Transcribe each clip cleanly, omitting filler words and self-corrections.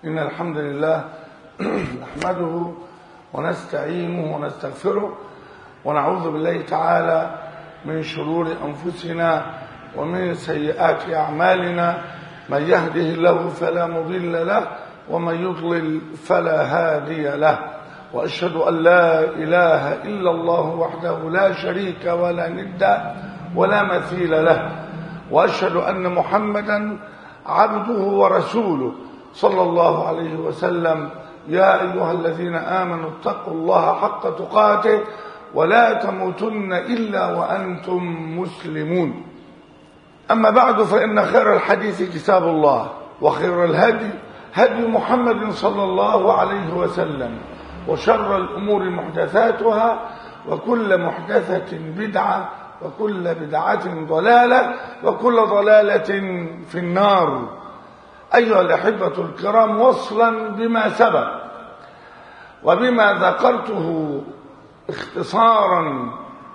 إن الحمد لله نحمده ونستعينه ونستغفره ونعوذ بالله تعالى من شرور أنفسنا ومن سيئات أعمالنا. من يهده الله فلا مضل له ومن يضلل فلا هادي له، وأشهد أن لا إله إلا الله وحده لا شريك ولا ند ولا مثيل له، وأشهد أن محمدا عبده ورسوله صلى الله عليه وسلم. يا أيها الذين آمنوا اتقوا الله حق تقاته ولا تموتن إلا وأنتم مسلمون. أما بعد، فإن خير الحديث كتاب الله، وخير الهدي هدي محمد صلى الله عليه وسلم، وشر الأمور محدثاتها، وكل محدثة بدعة، وكل بدعة ضلالة، وكل ضلالة في النار. أيها الأحبة الكرام، وصلا بما سبق وبما ذكرته اختصارا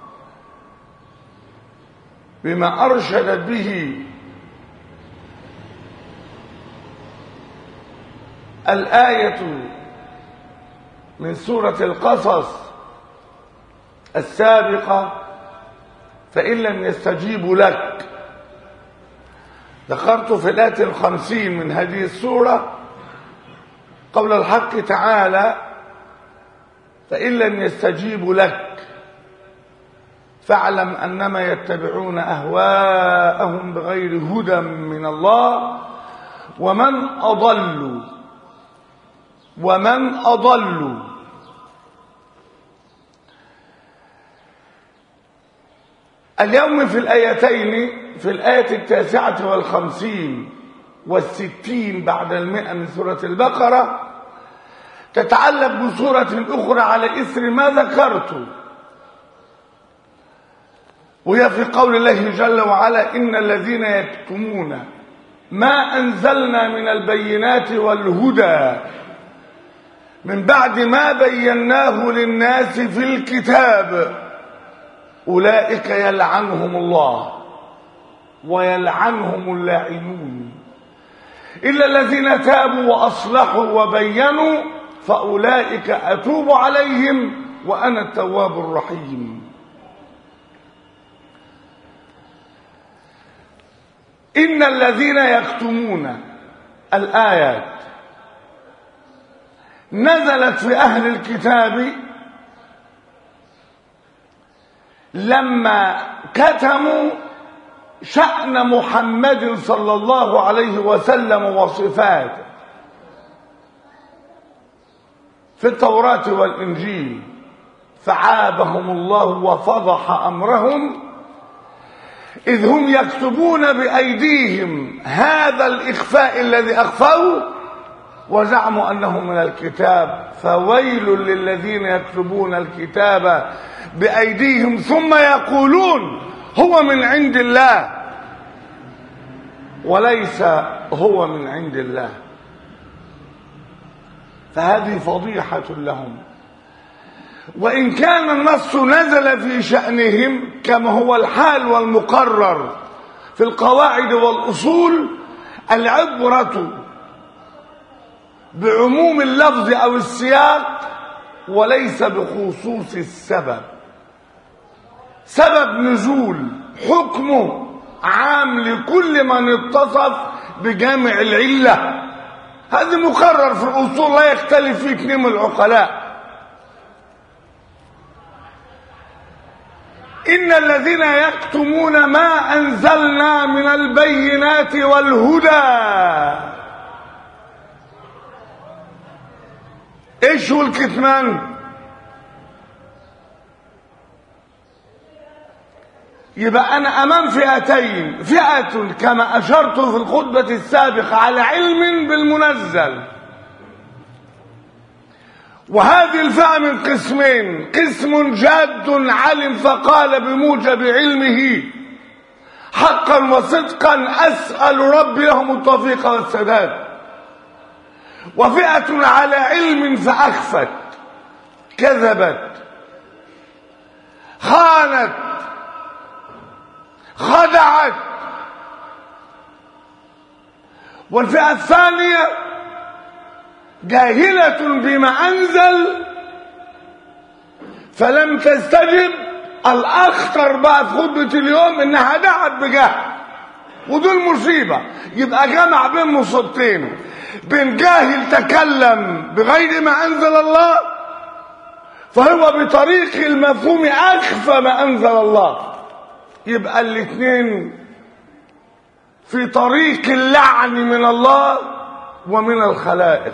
بما أرشدت به الآية من سورة القصص السابقة، فإن لم يستجيبوا لك، ذكرت في الآية 50 من هذه السورة قول الحق تعالى: فإن لم يستجيبوا لك فاعلم أنما يتبعون أهواءهم بغير هدى من الله ومن أضل. اليوم في الآيتين، في الآية 59 و60 بعد 100 من سورة البقرة، تتعلق بسورة أخرى على إثر ما ذكرت، وهي في قول الله جل وعلا: إن الذين يكتمون ما أنزلنا من البينات والهدى من بعد ما بيناه للناس في الكتاب أولئك يلعنهم الله ويلعنهم اللاعنون إلا الذين تابوا وأصلحوا وبينوا فأولئك أتوب عليهم وأنا التواب الرحيم. إن الذين يكتمون، الآيات نزلت في أهل الكتاب لما كتموا شأن محمد صلى الله عليه وسلم وصفاته في التوراة والإنجيل، فعابهم الله وفضح أمرهم إذ هم يكتبون بأيديهم هذا الإخفاء الذي أخفوه وزعموا أنه من الكتاب. فويل للذين يكتبون الكتاب بأيديهم ثم يقولون هو من عند الله وليس هو من عند الله. فهذه فضيحة لهم. وإن كان النص نزل في شأنهم كما هو الحال والمقرر في القواعد والأصول، العبرة بعموم اللفظ أو السياق وليس بخصوص السبب. سبب نزول حكمه عام لكل من اتصف بجامع العلة، هذا مقرر في الأصول لا يختلف فيه اثنين من العقلاء. إن الذين يكتمون ما أنزلنا من البينات والهدى، إيش هو الكتمان؟ يبقى أنا أمام فئتين: فئة كما أشرت في الخطبة السابقة على علم بالمنزل، وهذه الفئة من قسمين: قسم جاد علم فقال بموجب علمه حقا وصدقا أسأل ربي لهم التوفيق والسداد، وفئة على علم فأخفت، كذبت، خانت، خدعت. والفئة الثانية جاهلة بما أنزل فلم تستجب. الأخطر بقى في خطبة اليوم إنها دعت بجهل، ودول مصيبة. يبقى جمع بين مصيبتين، بين جاهل تكلم بغير ما أنزل الله فهو بطريق المفهوم أخفى ما أنزل الله، يبقى الاثنين في طريق اللعن من الله ومن الخلائق.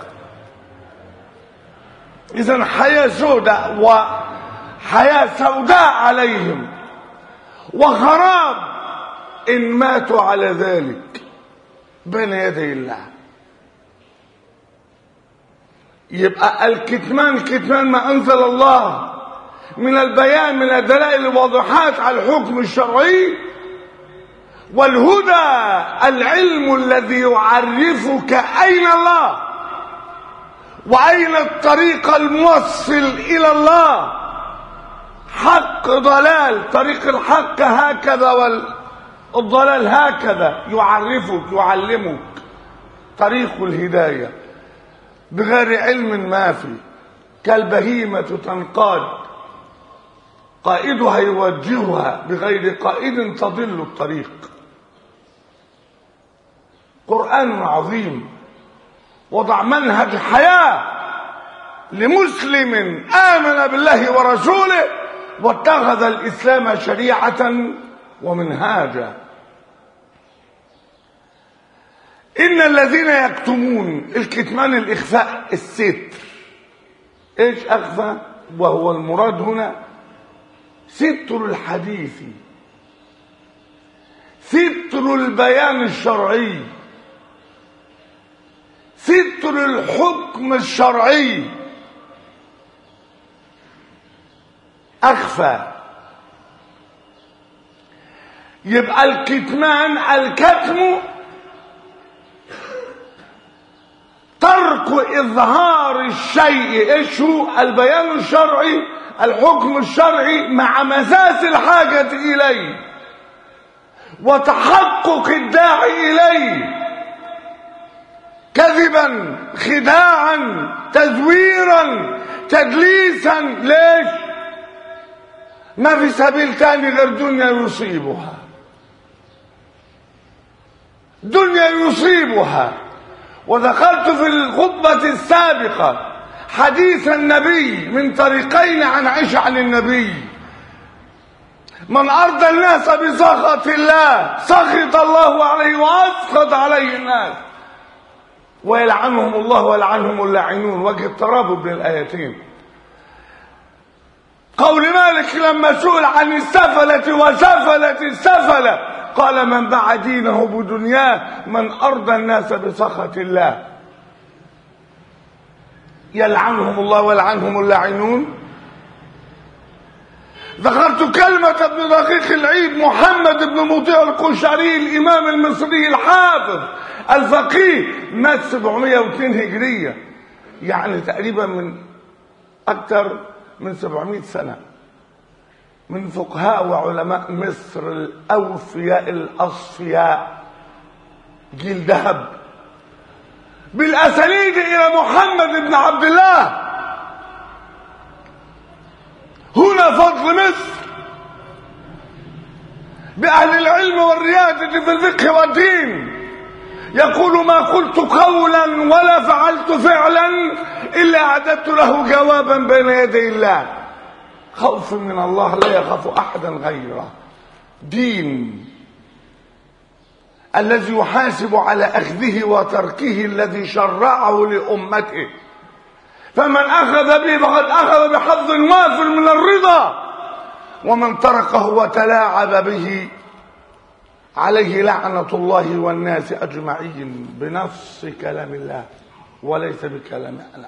إذن حياة سوداء وحياة سوداء عليهم وخراب إن ماتوا على ذلك بين يدي الله. يبقى الكتمان كتمان ما أنزل الله من البيان من الدلائل الواضحات على الحكم الشرعي، والهدى العلم الذي يعرفك أين الله وأين الطريق الموصل إلى الله. حق ضلال، طريق الحق هكذا والضلال هكذا، يعرفك يعلمك طريق الهداية. بغير علم ما في، كالبهيمة تنقاد قائدها يوجهها، بغير قائد تضل الطريق. قرآن عظيم وضع منهج حياة لمسلم آمن بالله ورسوله واتخذ الإسلام شريعة ومنهاجا. إن الذين يكتمون، الكتمان الإخفاء الستر. إيش أخفى؟ وهو المراد هنا ستر الحديث، ستر البيان الشرعي، ستر الحكم الشرعي. أخفى. يبقى الكتمان، الكتم ترك إظهار الشيء. إيش هو؟ البيان الشرعي، الحكم الشرعي مع مساس الحاجة إليه وتحقق الداعي إليه، كذبا خداعا تزويرا تدليسا. ليش؟ ما في سبيل تاني غير دنيا يصيبها، دنيا يصيبها. وذكرت في الخطبة السابقة حديث النبي من طريقين عن عائشة عن النبي: من أرضى الناس بسخط الله سخط الله عليه وأسخط عليه الناس ويلعنهم الله ويلعنهم اللاعنون. وجه الترابط بين الآيتين. قول مالك لما سئل عن السفلة وسفلة السفلة قال: من باع دينه بدنياه. من أرضى الناس بسخط الله يلعنهم الله ويلعنهم اللاعنون. ذكرت كلمة ابن دقيق العيد محمد بن مطيع القشيري الإمام المصري الحافظ الفقيه، مات 702 هجرية، يعني تقريبا من أكثر من 700 سنة، من فقهاء وعلماء مصر الأوفياء الأصفياء، جيل ذهب، بالأسانيد إلى محمد بن عبد الله. هنا فضل مصر بأهل العلم والريادة في الفقه والدين. يقول: ما قلت قولا ولا فعلت فعلا إلا أعددت له جوابا بين يدي الله. خوف من الله لا يخاف أحدا غيره. دين الذي يحاسب على أخذه وتركه الذي شرعه لأمته، فمن أخذ به فقد أخذ بحظ وافر من الرضا، ومن تركه وتلاعب به عليه لعنة الله والناس أجمعين، بنص كلام الله وليس بكلام أنا.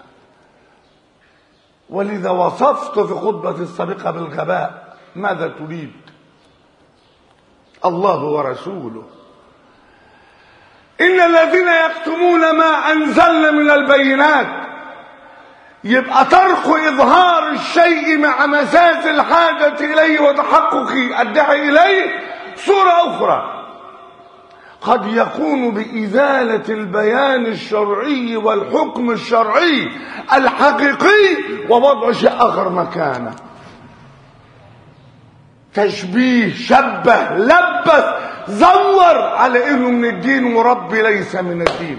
ولذا وصفت في خطبة السابقة بالغباء. ماذا تريد؟ الله ورسوله. إن الذين يكتمون ما أنزلنا من البينات، يبقى ترك إظهار الشيء مع مساس الحاجة إليه وتحقق الداعي إليه. صورة أخرى قد يكون بإزالة البيان الشرعي والحكم الشرعي الحقيقي ووضع شيء آخر مكانه. تشبيه، شبه، لبس، زور على انه من الدين وربي ليس من الدين.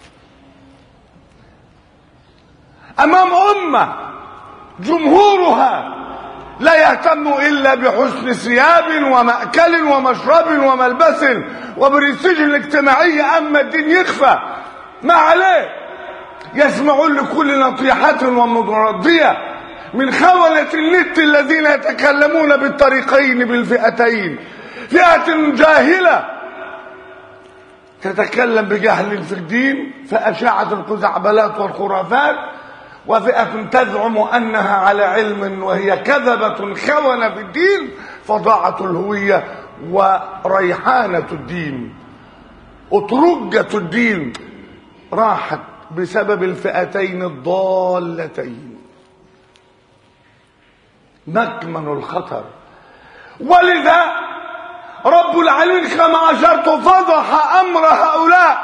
امام امه جمهورها لا يهتم الا بحسن ثياب ومأكل ومشرب وملبس وبرستيج الاجتماعي، اما الدين يخفى ما عليه. يسمعون لكل نطيحة ومضردية من خونة النت الذين يتكلمون بالطريقين بالفئتين، فئة جاهلة تتكلم بجهل في الدين فأشاعة الخزعبلات والخرافات، وفئة تزعم أنها على علم وهي كذبة خونة في الدين فضاعة الهوية وريحانة الدين، أطرجة الدين راحت بسبب الفئتين الضالتين. مكمن الخطر. ولذا رب العالمين كما أشرت فضح أمر هؤلاء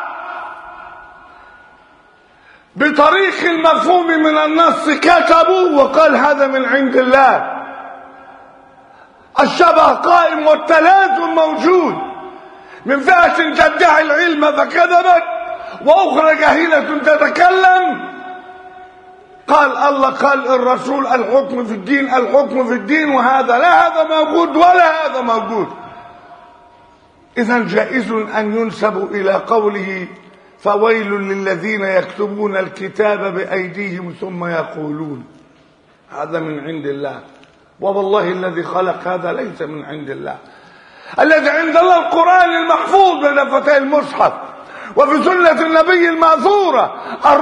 بطريق المفهوم من النص، كتبوا وقال هذا من عند الله. الشبه قائم والتلازم موجود، من فئة تدعي العلم فكذبت وأخرى جاهلة تتكلم. قال الله قال الرسول الحكم في الدين، الحكم في الدين، وهذا لا هذا موجود ولا هذا موجود. إذن جائز أن ينسب إلى قوله فويل للذين يكتبون الكتاب بأيديهم ثم يقولون هذا من عند الله. والله الذي خلق هذا ليس من عند الله. الذي عند الله القرآن المحفوظ بين دفتي المصحف وفي سنة النبي المأثورة.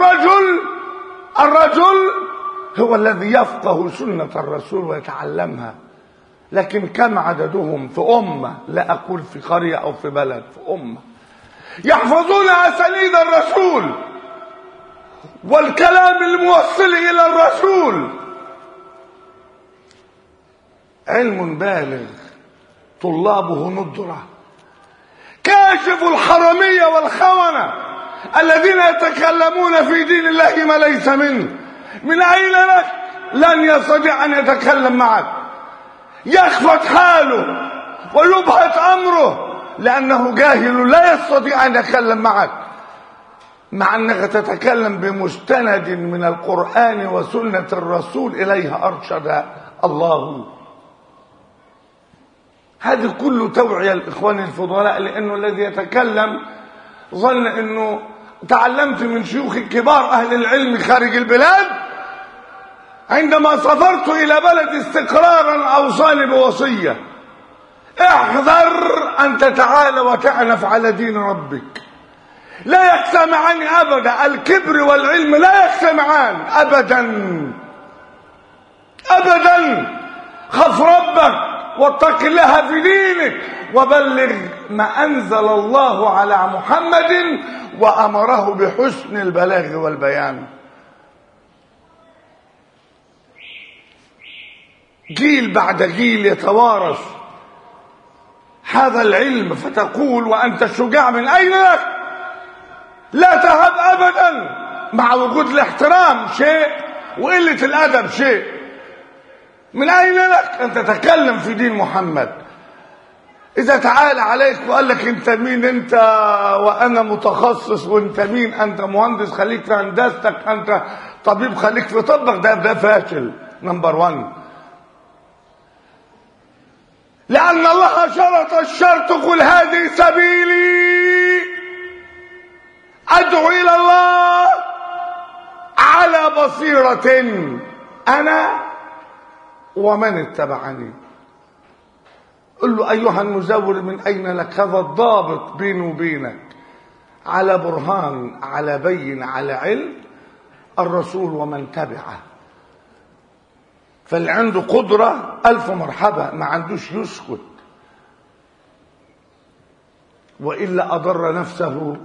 الرجل هو الذي يفقه سنة الرسول ويتعلمها. لكن كم عددهم في أمة، لا أقول في قرية أو في بلد، في أمة يحفظون أسانيد الرسول والكلام الموصل إلى الرسول. علم بالغ طلابه ندرة. كاشف الحرمية والخونة الذين يتكلمون في دين الله ما ليس منه. من أين لك؟ لن يستطيع أن يتكلم معك، يخفت حاله ويبهت أمره لأنه جاهل لا يستطيع أن يتكلم معك، مع أنك تتكلم بمستند من القرآن وسنة الرسول إليها أرشد الله. هذه كله توعية الإخوان الفضلاء، لأنه الذي يتكلم ظن أنه تعلمت من شيوخ كبار أهل العلم خارج البلاد. عندما سافرت إلى بلد استقرارا أوصاني بوصية: احذر أن تتعالى وتعنف على دين ربك. لا يجتمعان أبدا، الكبر والعلم لا يجتمعان أبدا أبدا. خف ربك واتق الله في دينك وبلغ ما أنزل الله على محمد وأمره بحسن البلاغ والبيان. جيل بعد جيل يتوارث هذا العلم، فتقول وأنت الشجاع من أين لك؟ لا تهب أبدا، مع وجود الاحترام شيء وقلة الأدب شيء. من أين لك أن تتكلم في دين محمد؟ إذا تعالى عليك وقال لك أنت مين أنت وأنا متخصص، وأنت مين أنت مهندس خليك في هندستك، أنت طبيب خليك في طبك، ده فاشل نمبر 1. لأن الله شرط الشرط: قل هذه سبيلي أدعو إلى الله على بصيرة أنا ومن اتبعني. قل له أيها المزور من أين لك؟ هذا الضابط بيني وبينك على برهان، على بين، على علم الرسول ومن تبعه. فاللي عنده قدرة ألف مرحبا، ما عندوش يسكت، وإلا أضر نفسه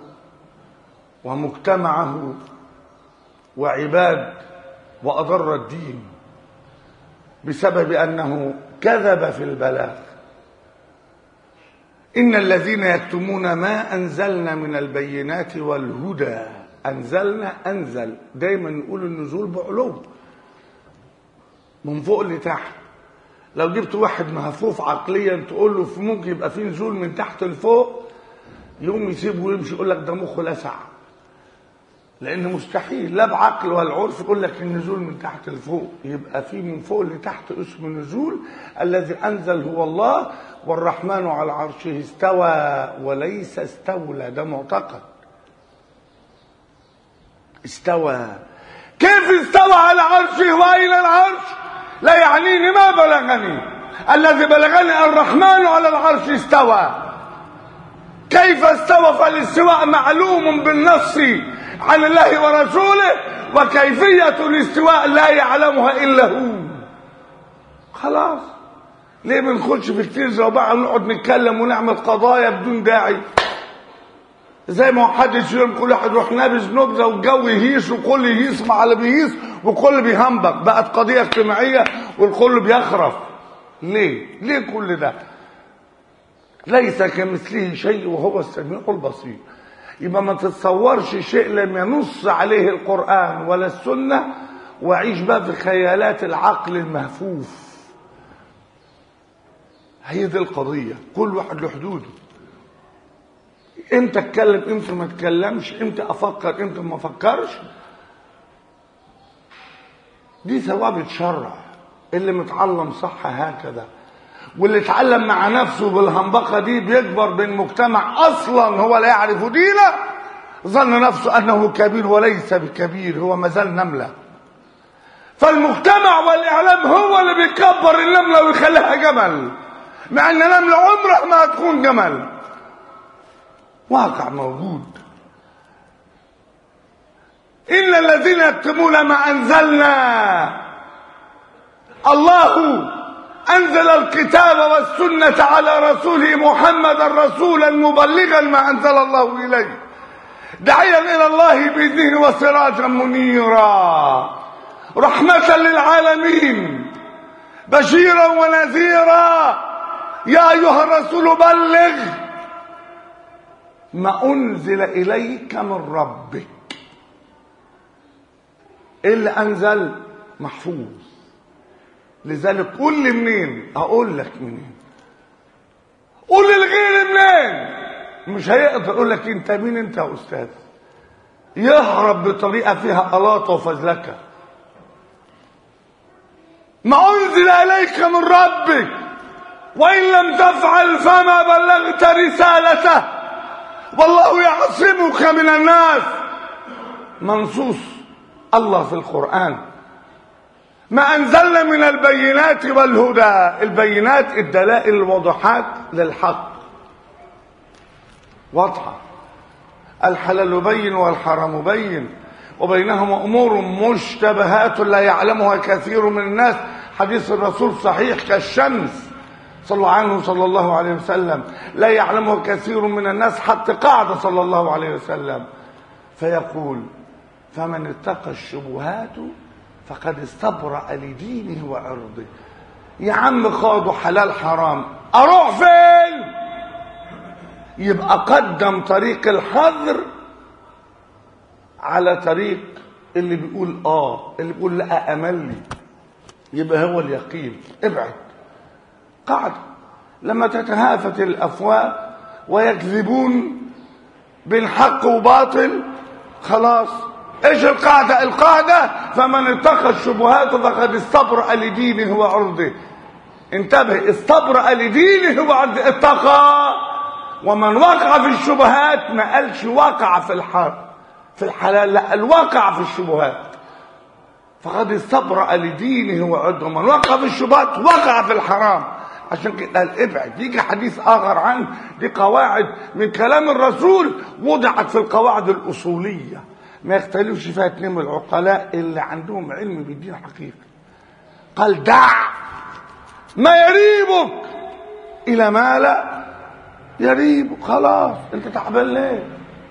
ومجتمعه وعباد، وأضر الدين بسبب أنه كذب في البلاغ. إن الذين يكتمون ما أنزلنا من البينات والهدى. أنزلنا، أنزل، دايما نقول النزول بعلو من فوق لتحت. لو جبت واحد مهفوف عقليا تقول له في ممكن يبقى فيه نزول من تحت لفوق، يوم يسيبه ويمشي يقول لك ده مخه لسع، لأن مستحيل لا بعقل ولا عرف يقول لك النزول من تحت لفوق. يبقى فيه من فوق لتحت اسمه نزول. الذي أنزل هو الله، والرحمن على عرشه استوى وليس استولى، ده معتقد. استوى، كيف استوى على عرشه وأين العرش؟ لا يعنيني، ما بلغني. الذي بلغني الرحمن على العرش استوى. كيف استوى؟ فالاستواء معلوم بالنص عن الله ورسوله، وكيفية الاستواء لا يعلمها إلا هو. خلاص، ليه بنخش في كتير زي بعض نقعد نتكلم ونعمل قضايا بدون داعي؟ زي ما حدش يوم كل واحد يروح نابز نبذه والجو يهيس وكل يهيس مع اللي بيهيس وكل بيهنبك، بقت قضيه اجتماعيه والكل بيخرف. ليه كل ده؟ ليس كمثله شيء وهو السميع البصير. يبقى ما تتصورش شيء لم ينص عليه القرآن ولا السنة وعيش بقى في خيالات العقل المهفوف. هي دي القضية، كل واحد له حدوده. امتى اتكلم، امتى ما اتكلمش، امتى افكر، امتى ما افكرش، دي ثوابت شرع. اللي متعلم صح هكذا، واللي اتعلم مع نفسه بالهنبقه دي بيكبر بين مجتمع اصلا هو لا يعرف دينه، ظن نفسه انه كبير وليس بكبير، هو مازال نمله. فالمجتمع والاعلام هو اللي بيكبر النمله ويخليها جمل، مع ان نمله عمرها ما هتكون جمل. واقع موجود. إن الذين يكتمون ما أنزلنا، الله أنزل الكتاب والسنة على رسوله محمد رسولا مبلغا ما أنزل الله إليه، داعيا إلى الله بإذنه وسراجا منيرا، رحمة للعالمين، بشيرا ونذيرا. يا أيها الرسول بلغ ما أنزل إليك من ربك. اللي أنزل محفوظ، لذلك قول لي منين؟ أقول لك منين. قول للغير منين؟ مش هيقدر يقول لك أنت مين أنت يا أستاذ. يهرب بطريقة فيها ألاطة وفزلكة. ما أنزل إليك من ربك، وإن لم تفعل فما بلغت رسالته، والله يعصمك من الناس. منصوص الله في القرآن. ما أنزلنا من البينات والهدى. البينات الدلائل الواضحات للحق، واضحة. الحلال بين والحرام بين، وبينهما أمور مشتبهات لا يعلمها كثير من الناس. حديث الرسول صحيح كالشمس صلى الله عليه وسلم، لا يعلمه كثير من الناس، حتى قاعدة صلى الله عليه وسلم فيقول: فمن اتقى الشبهات فقد استبرأ لدينه وعرضه. يا عم خاضوا حلال حرام، اروح فين؟ يبقى قدم طريق الحذر على طريق اللي بيقول اللي بيقول لا امل لي، يبقى هو اليقين. ابعد. قاعدة لما تتهافت الافواه ويكذبون بين حق وباطل، خلاص ايش القاعدة؟ القاعدة فمن اتقى الشبهات فقد استبرأ لدينه وعرضه. انتبه، استبرأ لدينه وعرضه، اتقى. ومن وقع في الشبهات، ما قالش وقع في الحلال، لا، الوقع في الشبهات فقد استبرأ لدينه وعرضه. ومن وقع في الشبهات وقع في الحرام. عشان كده قال ابعد. يجي حديث آخر عنه. دي قواعد من كلام الرسول وضعت في القواعد الأصولية، ما يختلفش فيها اتنين من العقلاء اللي عندهم علم بالدين حقيقي. قال: دع ما يريبك إلى ما لا يريبك. خلاص، انت تعبان ليه؟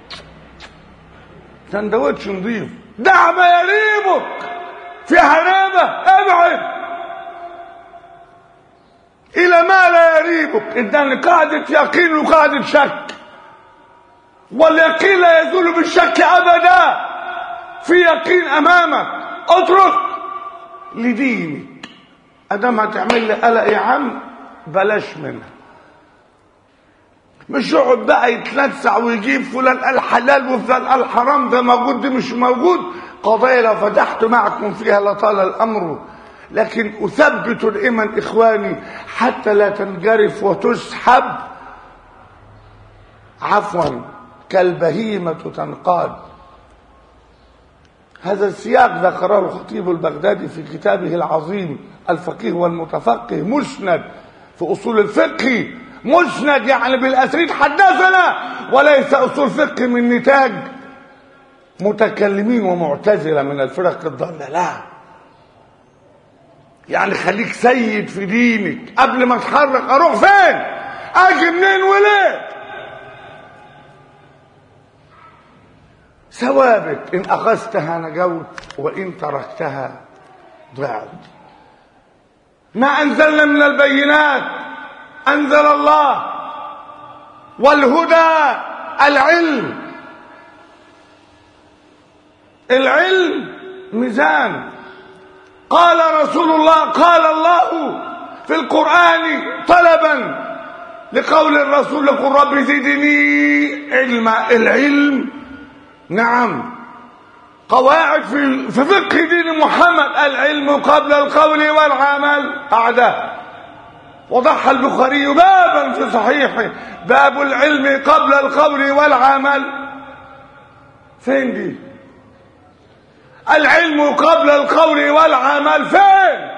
سندوتش نضيف. دع ما يريبك، فيها ريبة، ابعد. إلى ما لا يريبك. إذن قاعدة يقين وقاعدة شك، واليقين لا يزول بالشك أبدا. في يقين أمامك، اترك لدينك. أدام هتعمل لي قلق يا عم بلاش منها. مش يقعد بقى يتلسع ويجيب فلان قال حلال وفلان قال حرام، ده موجود ده مش موجود. قضايا لو فتحت معكم فيها لطال الأمر، لكن أثبت الإيمان إخواني حتى لا تنجرف وتسحب عفوا كالبهيمة تنقاد. هذا السياق ذكره الخطيب البغدادي في كتابه العظيم الفقيه والمتفقه، مسند في أصول الفقه. مسند يعني بالأسريد حدثنا، وليس أصول فقه من نتاج متكلمين ومعتزلة من الفرق الضالة. لا، يعني خليك سيد في دينك قبل ما اتحرك. اروح فين؟ اجي منين وليه؟ ثوابت، ان اخذتها نجوت وان تركتها ضعت. ما انزلنا من البينات انزل الله، والهدى العلم. العلم ميزان. قال رسول الله، قال الله في القرآن طلبا لقول الرسول لقل رب زدني علما. العلم نعم قواعد في فقه دين محمد. العلم قبل القول والعمل بعده. وضح البخاري بابا في صحيحه، باب العلم قبل القول والعمل. فين دي؟ العلم قبل القول والعمل فين؟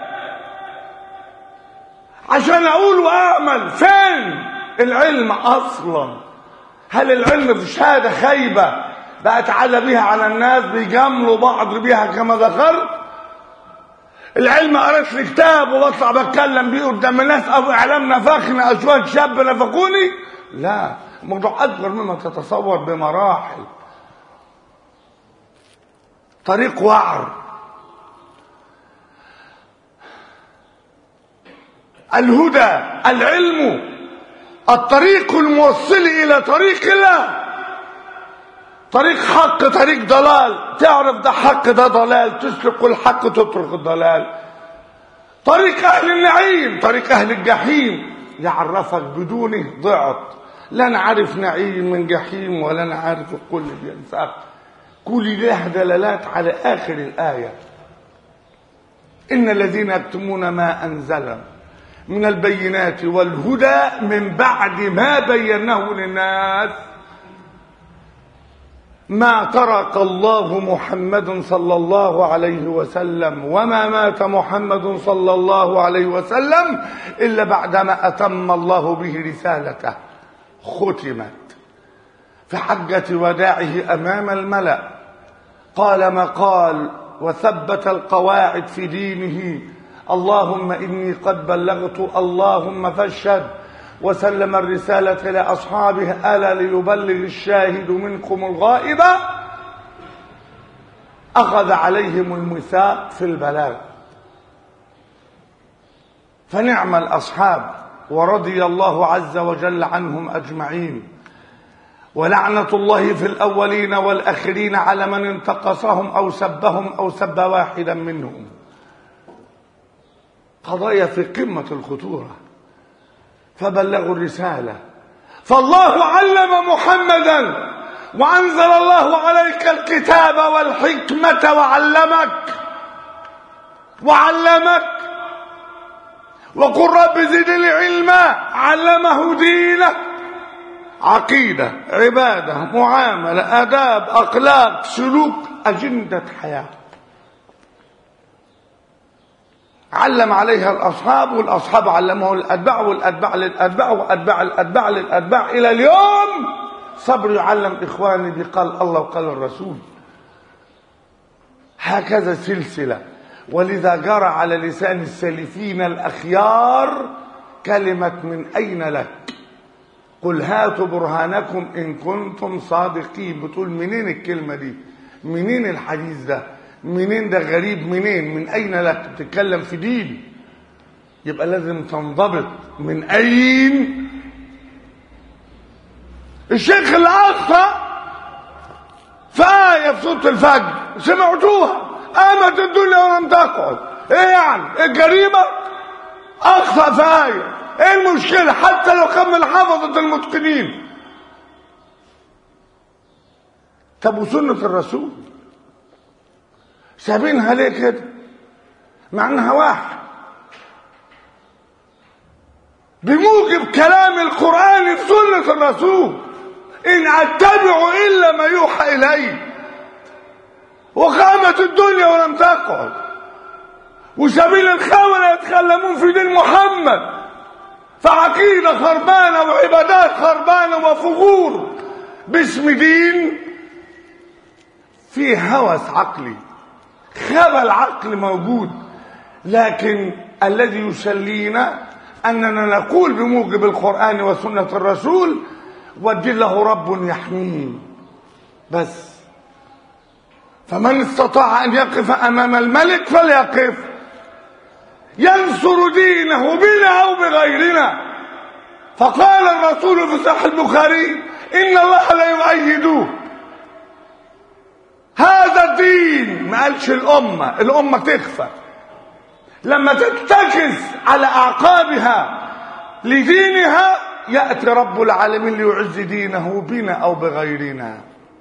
عشان اقول واعمل. فين العلم اصلا؟ هل العلم في شهاده خايبه بقت على بيها على الناس بيجاملوا بعض بيها كما ذكرت؟ العلم قريت لي كتاب وبطلع بتكلم بيه قدام الناس او اعلام نفخني اشواك شاب نفخوني؟ لا، الموضوع اكبر مما تتصور بمراحل. طريق وعر. الهدى العلم الطريق الموصل الى طريق الله. طريق حق طريق ضلال، تعرف ده حق ده ضلال، تسلك الحق تترك الضلال. طريق اهل النعيم طريق اهل الجحيم، يعرفك بدونه ضعت. لا نعرف نعيم من جحيم ولا نعرف الكل بينساق. كل له دلالات على آخر الآية. إن الذين يكتمون ما أنزل من البينات والهدى من بعد ما بيناه للناس ما ترك الله محمد صلى الله عليه وسلم وما مات محمد صلى الله عليه وسلم إلا بعدما أتم الله به رسالته. ختمت في حجة وداعه أمام الملأ، قال ما قال وثبت القواعد في دينه. اللهم إني قد بلغت اللهم فاشهد، وسلم الرسالة لأصحابه ألا ليبلغ الشاهد منكم الغائب. أخذ عليهم الميثاق في البلاغ، فنعم الأصحاب ورضي الله عز وجل عنهم أجمعين. ولعنة الله في الأولين والآخرين على من انتقصهم أو سبهم أو سب واحدا منهم. قضايا في قمة الخطورة. فبلغوا الرسالة، فالله علم محمدا وأنزل الله عليك الكتاب والحكمة وعلمك وقل رب زدني علما. علمه دينه، عقيدة، عبادة، معاملة، آداب، أخلاق، سلوك، أجندة حياة. علم عليها الأصحاب، والأصحاب علمه الأتباع، والأتباع للأتباع، وأتباع الأتباع للأتباع إلى اليوم. صبر يعلم إخواني بقال الله وقال الرسول. هكذا سلسلة. ولذا جرى على لسان السالفين الأخيار كلمة من أين لك؟ قل هاتوا برهانكم إن كنتم صادقين. بتقول منين الكلمة دي؟ منين الحديث ده؟ منين ده غريب؟ منين؟ من أين لك؟ بتتكلم في دين. يبقى لازم تنضبط من أين. الشيخ اللي أخطأ في آية في سورة الفجر سمعتوها، قامت الدنيا ولم تقعد. ايه يعني الجريمة؟ أخطأ في آية، ايه المشكلة؟ حتى لو كان من حفظة المتقنين. طب وسنة الرسول سابينها ليه كده؟ مع انها واحد بموجب كلام القرآن في سنة الرسول، إن أتبع إلا ما يوحى إلي. وقامت الدنيا ولم تقعد، وسبيل الخونة يتكلمون في دين محمد، فعقيدة خربانة وعبادات خربانة وفجور باسم دين فيه هوس عقلي، خبل عقل موجود. لكن الذي يسلينا أننا نقول بموجب القرآن وسنة الرسول، والدين له رب يحميه بس. فمن استطاع أن يقف أمام الملك فليقف، ينصر دينه بنا أو بغيرنا. فقال الرسول في صحيح البخاري: إن الله لا يؤيده هذا الدين. ما قالش الأمة تخفى لما تتكس على أعقابها لدينها، يأتي رب العالمين ليعز دينه بنا أو بغيرنا،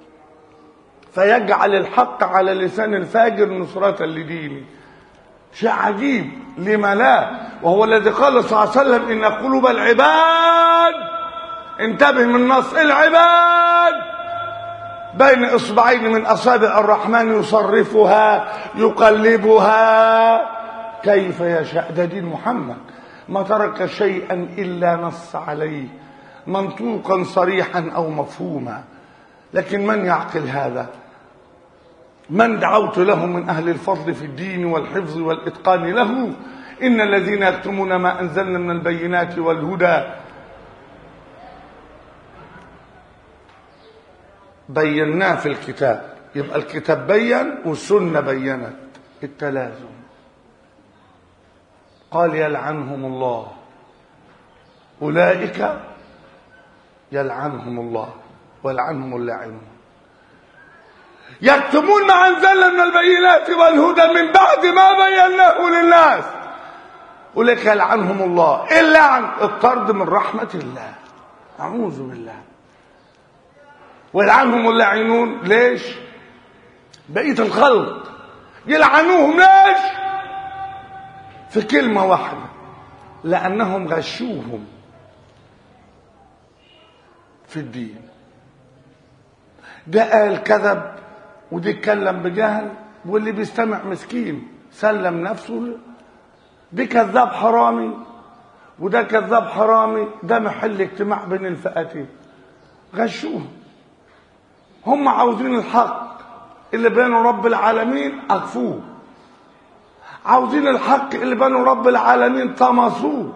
فيجعل الحق على لسان الفاجر نصرة لدينه. شيء عجيب، لما لا؟ وهو الذي قال صلى الله عليه وسلم: إن قلوب العباد، انتبه من نص العباد، بين إصبعين من أصابع الرحمن يصرفها يقلبها كيف يشاء. ده دين محمد، ما ترك شيئا إلا نص عليه منطوقا صريحا أو مفهوما. لكن من يعقل هذا؟ من دعوت له من أهل الفضل في الدين والحفظ والإتقان له: إن الذين يكتمون ما أنزلنا من البينات والهدى بيناه في الكتاب. يبقى الكتاب بين والسنة بينت التلازم. قال: يلعنهم الله، أولئك يلعنهم الله ويلعنهم اللاعنون. يكتمون ما أنزلنا من البينات والهدى من بعد ما بيناه للناس، أولئك يلعنهم الله. اللعن الطرد من رحمة الله، أعوذ بالله. ويلعنهم اللاعنون. ليش؟ بقية الخلق يلعنوهم ليش؟ في كلمة واحدة: لأنهم غشوهم في الدين. ده قال كذب، ودي اتكلم بجهل، واللي بيستمع مسكين سلم نفسه. دي كذاب حرامي وده كذاب حرامي، ده محل اجتماع بين الفئتين. غشوهم، هم عاوزين الحق اللي بينه رب العالمين أخفوه، عاوزين الحق اللي بينه رب العالمين طمسوه.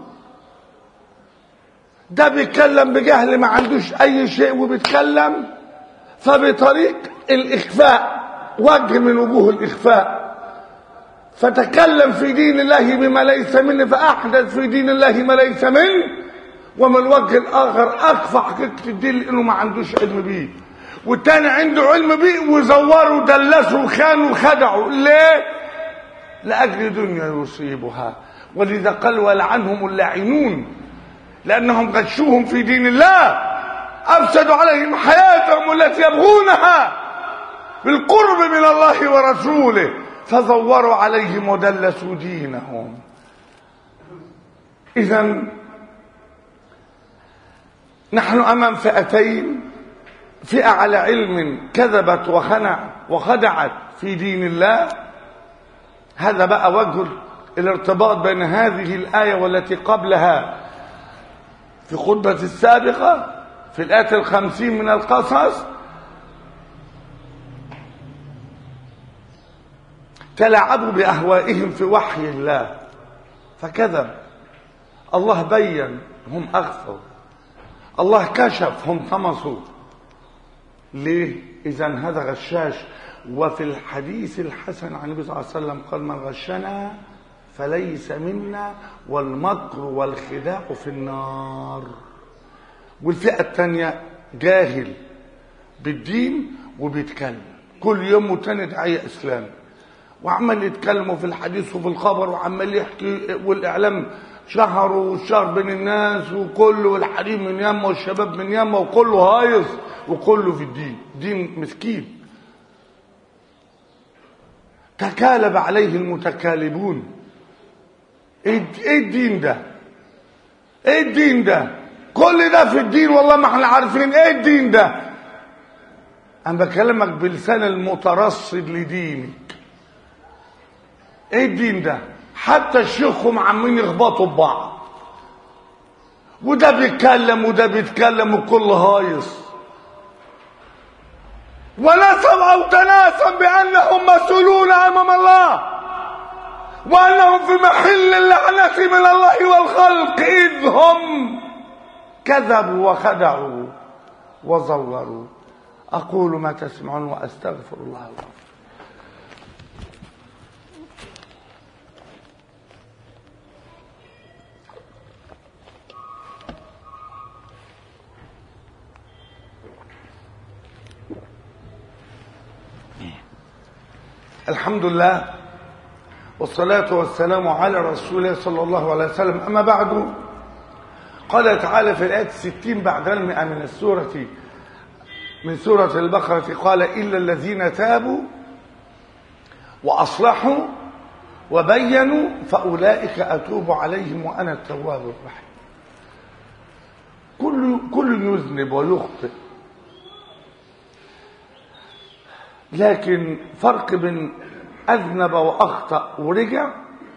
ده بيتكلم بجهل ما عندوش أي شيء وبيتكلم فبطريق الإخفاء، وجه من وجوه الإخفاء، فتكلم في دين الله بما ليس منه، فأحدث في دين الله ما ليس منه. ومن الوجه الآخر أخفى حقيقة الدين لأنه ما عندوش علم بيه، والتاني عنده علم بيه وزوروا ودلسوا وخانوا وخدعوا. ليه؟ لأجل دنيا يصيبها. ولذا قال: ولعنهم اللاعنون، لأنهم غشوهم في دين الله، أفسدوا عليهم حياتهم التي يبغونها بالقرب من الله ورسوله، فزوروا عليهم ودلسوا دينهم. إذن نحن أمام فئتين: فئة على علم كذبت وخدعت في دين الله. هذا بقى وجه الارتباط بين هذه الآية والتي قبلها في خطبة السابقة في الآية 50 من القصص. تلاعبوا بأهوائهم في وحي الله فكذب. الله بين، هم أغفوا. الله كشف، هم طمسوا. ليه؟ إذن هذا غشاش. وفي الحديث الحسن عن النبي صلى الله عليه وسلم قال: من غشنا فليس منا، والمكر والخداع في النار. والفئة الثانية جاهل بالدين وبيتكلم كل يوم وتاني داعية إسلام، وعمال يتكلموا في الحديث وفي الخبر، وعمال يحكي، والإعلام شهره والشهر بين الناس، وكله والحريم من يمه والشباب من يمه، وكله هايص وكله في الدين. دين مسكين تكالب عليه المتكالبون. ايه الدين ده؟ ايه الدين ده؟ كل ده في الدين والله ما احنا عارفين ايه الدين ده. انا بكلمك بلسان المترصد لدينك. ايه الدين ده؟ حتى الشيخهم عمالين يخبطوا ببعض، وده بيتكلم وده بيتكلم، وكل هايص، ونسب او تناسب بانهم مسؤولون امام الله، وانهم في محل اللعنه من الله والخلق، اذ هم كذبوا وخدعوا وزوروا. اقول ما تسمعون واستغفر الله لكم. الحمد لله والصلاة والسلام على رسول الله صلى الله عليه وسلم. أما بعد، قال تعالى في الآية 60 بعد 100 من سورة البقرة، قال إلا الذين تابوا وأصلحوا وبينوا فأولئك أتوب عليهم وأنا التواب الرحيم. كل يذنب ويخطئ، لكن فرق بين أذنب وأخطأ ورجع،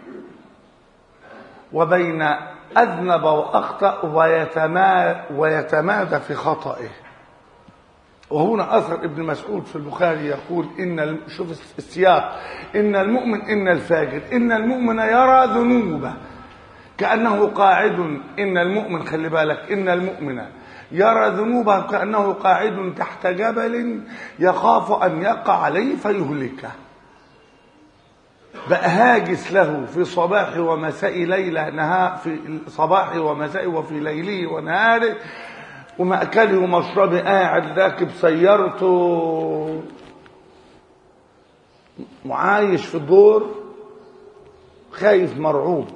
وبين أذنب وأخطأ ويتمادى في خطئه. وهنا أثر ابن مسعود في البخاري يقول شوف السياق، إن المؤمن إن الفاجر إن المؤمن يرى ذنوبه كأنه قاعد، إن المؤمن خلي بالك، إن المؤمن يرى ذنوبه كأنه قاعد تحت جبل يخاف أن يقع عليه فيهلكه. بقى هاجس له في صباح ومساء ليلة نهار، في صباح ومساء وفي ليله ونهاره، ومأكله ومشربه، قاعد راكب سيارته وعايش في الدور خايف مرعوب.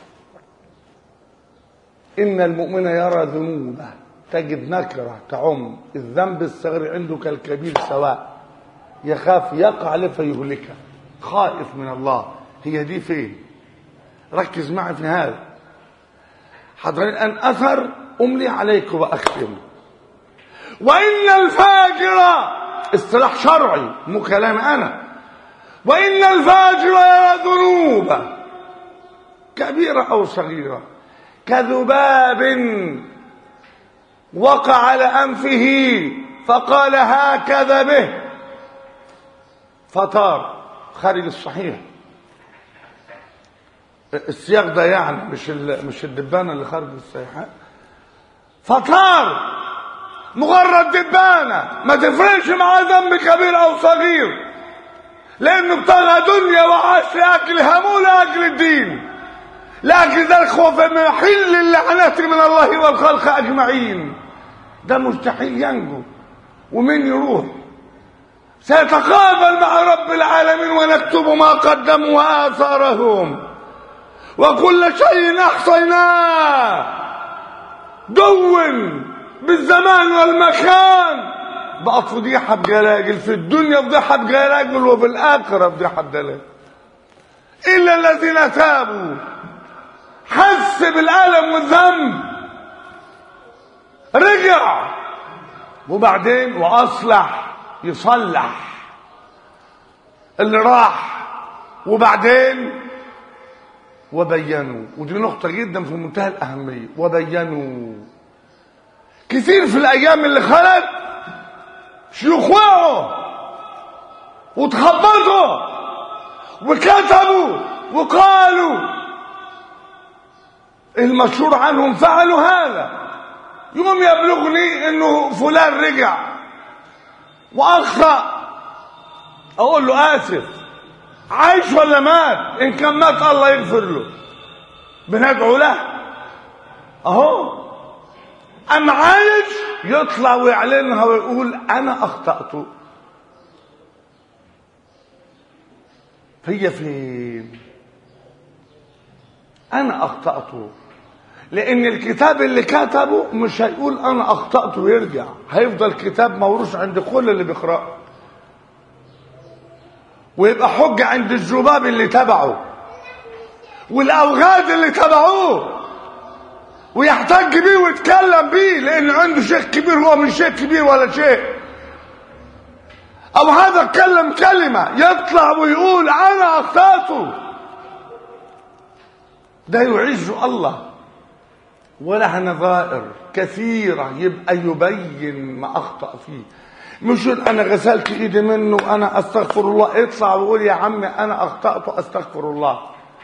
إن المؤمن يرى ذنوبه، تجد نكرة تعم، الذنب الصغير عنده كالكبير سواء، يخاف يقع عليه فيهلكه، خائف من الله. هي دي فين؟ ركز معي في هذا حضرين. أن أثر أملي عليك وأختم. وإن الفاجر، اصطلاح شرعي مو كلام أنا، وإن الفاجر يرى ذنوبه كبيرة أو صغيرة كذباب وقع على أنفه فقال هكذا به فطار. خارج الصحيح السياق ده، يعني مش الدبانة اللي خارج الصحيحات. فطار مجرد دبانة، ما تفرقش معاه ذنب كبير أو صغير، لأنه ابتغى دنيا وعاش لأجل همه لأجل الدين، لأجل ذلك هو في محل اللعنة من الله والخلق أجمعين. ده مستحيل ينجو. ومن يروح؟ سيتقابل مع رب العالمين ونكتب ما قدموا وآثارهم وكل شيء أحصيناه دون بالزمان والمكان. بقت فضيحة بجلاجل، في الدنيا فضيحة بجلاجل، وفي الآخرة فضيحة بجلاجل. إلا الذين تابوا، حس بالألم والذنب، رجع، وبعدين وأصلح، يصلح اللي راح، وبعدين وبينوا. ودي نقطة جدا في منتهى الأهمية. وبينوا كثير في الأيام اللي خلت شيوخ وقعوا وتخبطوا وكتبوا وقالوا، المشهور عنهم فعلوا هذا. يوم يبلغني انه فلان رجع واخطأ، اقول له اسف، عايش ولا مات؟ ان كان مات الله يغفر له، بندعو له اهو. ام عايش يطلع ويعلنها ويقول انا اخطأت. هي فين؟ انا اخطأت، لان الكتاب اللي كتبه مش هيقول انا اخطأت ويرجع، هيفضل كتاب موروث عند كل اللي بيقرأه، ويبقى حجة عند الذباب اللي تبعه والاوغاد اللي تبعوه، ويحتج بيه ويتكلم بيه، لان عنده شيخ كبير هو مش شيخ كبير ولا شيء. او هذا اتكلم كلمة يطلع ويقول انا اخطأت، ده يعز الله. وله نظائر كثيرة يبقى يبين ما اخطأ فيه، مش انا غسلت ايدي منه وانا استغفر الله، اطلع وقول يا عمي انا اخطأت استغفر الله.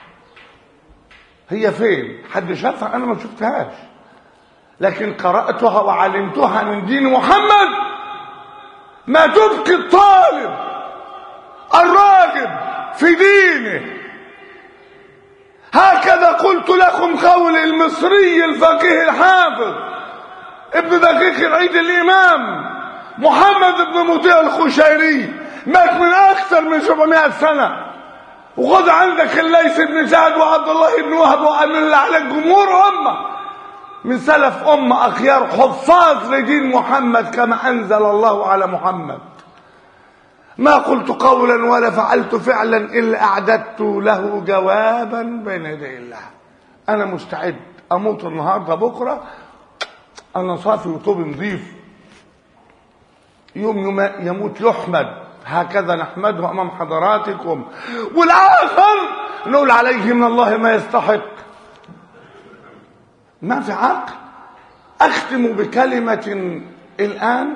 هي فين؟ حد شافها؟ انا ما شفتهاش، لكن قرأتها وعلمتها من دين محمد. ما تبكي الطالب الراغب في دينه. هكذا قلت لكم قول المصري الفقيه الحافظ ابن دقيق العيد الامام محمد بن مطيع الخشيري، مات من اكثر من 700 سنة. وخذ عندك الليث بن سعد وعبد الله بن وهب وامن الله عليك، جمهور امه من سلف امه اخيار حفاظ لدين محمد كما انزل الله على محمد. ما قلت قولا ولا فعلت فعلا الا اعددت له جوابا بين يدي الله. انا مستعد اموت النهارده بكره انا صافي وطوب نظيف، يوم يموت يحمد، هكذا نحمده امام حضراتكم. والاخر نقول عليه من الله ما يستحق. ما في عقل. اختم بكلمة الان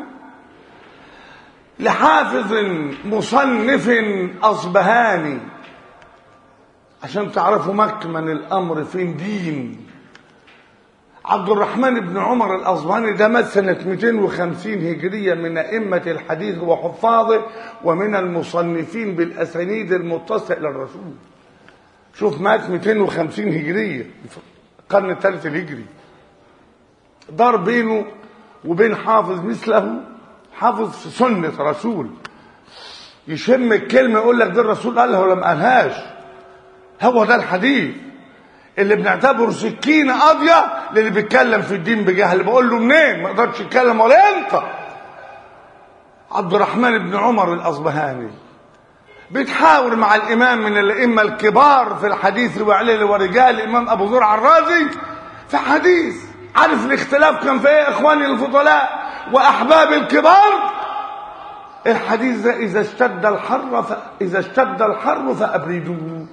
لحافظ مصنف اصبهاني عشان تعرفوا مكمن الامر فين دين. عبد الرحمن بن عمر الاصبهاني ده مات سنة 250 هجرية، من ائمة الحديث وحفاظه ومن المصنفين بالاسانيد المتصلة الى الرسول. شوف مات 250 هجرية، القرن الثالث الهجري. دار بينه وبين حافظ مثله، حافظ سنة رسول، يشم الكلمة يقول لك ده الرسول قالها ولا ما قالهاش. هو ده الحديث اللي بنعتبره سكينة قاضية للي بيتكلم في الدين بجهل. بقول له منين؟ ما يقدرش يتكلم ولا ينطق. عبد الرحمن بن عمر الأصبهاني بيتحاور مع الإمام من الأئمة الكبار في الحديث وعليه ورجال، الإمام أبو زرع الرازي، في حديث. عارف الاختلاف كان في ايه إخواني الفضلاء وأحباب الكبار؟ الحديث ده إذا اشتد الحر فأبردوه.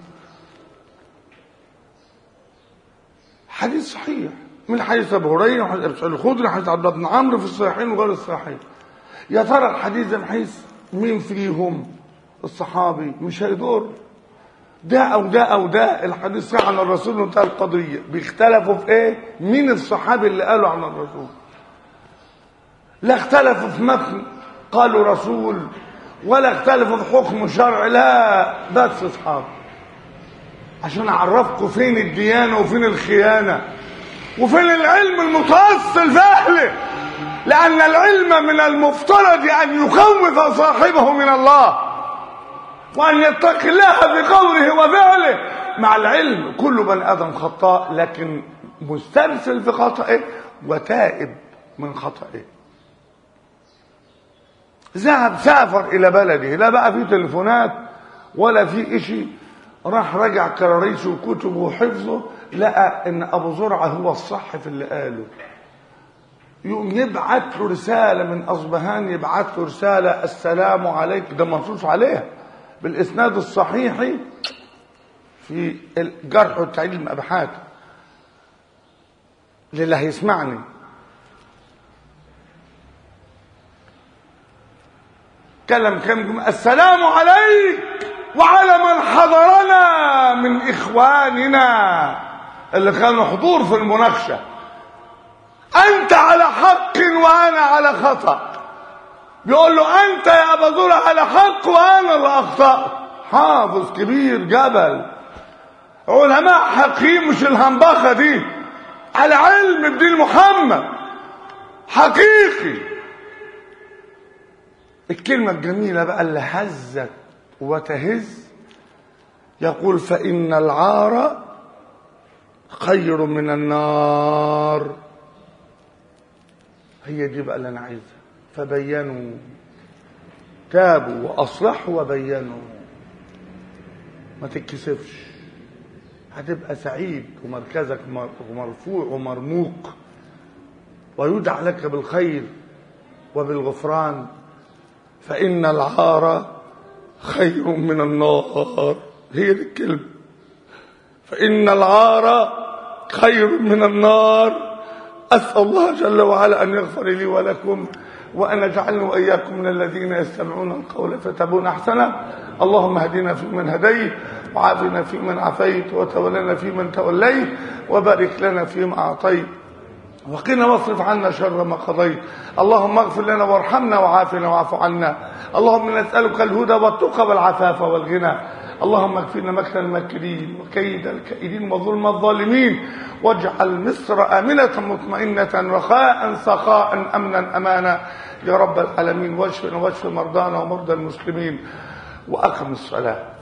حديث صحيح من حديث ابو هريره وحديث ابي سعيد الخدري وحديث عبد الله بن عمرو في الصحيحين وغير الصحيحين. يا ترى الحديث ده من حيث مين فيهم الصحابي مش هيدور، ده او ده او ده. الحديث صحيح عن الرسول وانتهى القضيه. بيختلفوا في ايه؟ مين الصحابي اللي قالوا عن الرسول. لا اختلفوا في متن قالوا رسول، ولا اختلفوا في حكم شرعي، لا بس اصحاب. عشان اعرفكم فين الديانه وفين الخيانه وفين العلم المتأصل في اهله. لان العلم من المفترض ان يخوف صاحبه من الله وان يتقي الله في قوله وفعله. مع العلم كل بني ادم خطاء، لكن مسترسل في خطئه وتائب من خطئه. ذهب سافر الى بلده، لا بقى في تليفونات ولا في اشي. راح رجع كراريسه وكتبه وحفظه، لقى ان ابو زرعه هو الصح في اللي قاله. يقوم يبعت له رساله من اصبهان، يبعت له رساله السلام عليك، ده منصوص عليها بالاسناد الصحيح في الجرح والتعديل من ابي حاتم للي هيسمعني. كلم السلام عليك وعلى من حضرنا من إخواننا اللي كانوا حضور في المناقشة. أنت على حق وأنا على خطأ. بيقول له أنت يا أبا زرع على حق وأنا اللي أخطأت. حافظ كبير جبل، علماء حقيقيين، مش الهنبخه دي، على علم بدين محمد حقيقي. الكلمة الجميلة بقى اللي هزت وتهز، يقول فإن العار خير من النار. هي دي بقى اللي أنا عايزها. فبينوا، تابوا وأصلحوا وبينوا. ما تتكسفش، هتبقى سعيد ومركزك مرفوع ومرموق، ويدعى لك بالخير وبالغفران. فإن العار خير من النار. هي دي الكلمة، فإن العار خير من النار. أسأل الله جل وعلا أن يغفر لي ولكم، وأن يجعلني وإياكم من الذين يستمعون القول فيتبعون أحسنه. اللهم اهدنا فيمن هديت، وعافنا فيمن عافيت، وتولنا فيمن توليت، وبارك لنا فيما أعطيت، وقنا واصرف عنا شر ما قضيت. اللهم اغفر لنا وارحمنا وعافنا واعف عنا. اللهم نسألك الهدى والتقى والعفاف والغنى. اللهم اكفنا مكر الماكرين وكيد الكائدين وظلم الظالمين، واجعل مصر آمنة مطمئنة رخاء سخاء أمنا أمانا يا رب العالمين. واشفنا واشف مرضانا ومرضى المسلمين، وأقم الصلاة.